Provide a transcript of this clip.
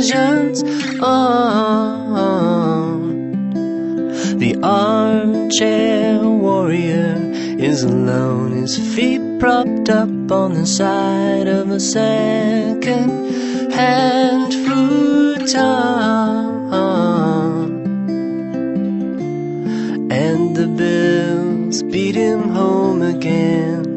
decisions. Oh, the armchair warrior is alone, his feet propped up on the side of a second-hand futon, and the bills beat him home again.